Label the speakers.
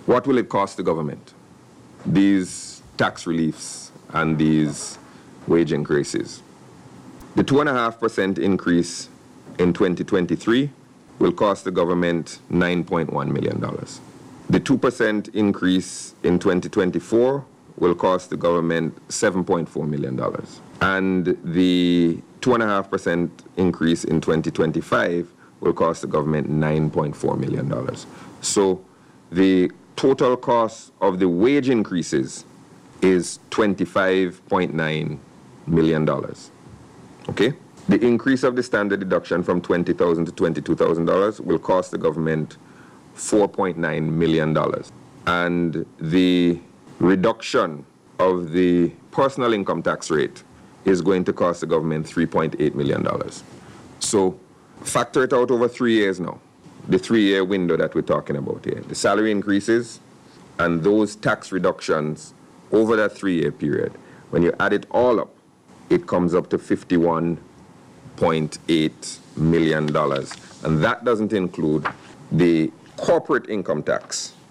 Speaker 1: What will it cost the government? These tax reliefs and these wage increases. The 2.5% increase in 2023 will cost the government $9.1 million. The 2% increase in 2024 will cost the government $7.4 million. And the 2.5% increase in 2025 will cost the government $9.4 million. So the total cost of the wage increases is $25.9 million. Okay? The increase of the standard deduction from $20,000 to $22,000 will cost the government $4.9 million. And the reduction of the personal income tax rate is going to cost the government $3.8 million. So factor it out over 3 years now, the 3-year window that we're talking about here. The salary increases and those tax reductions over that 3-year period, when you add it all up, it comes up to $51.8 million. And that doesn't include the corporate income tax